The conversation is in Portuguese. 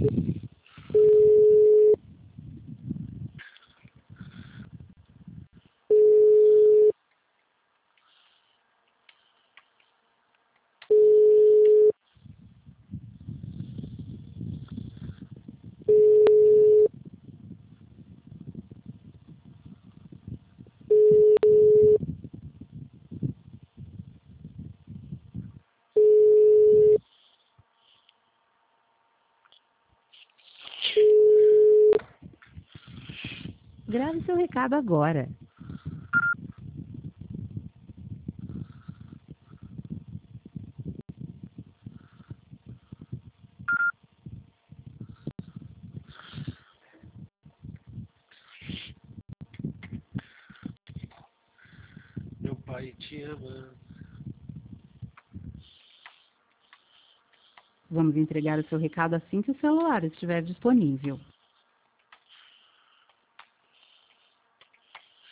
Grave seu recado agora. Meu pai te ama. Vamos entregar o seu recado assim que o celular estiver disponível.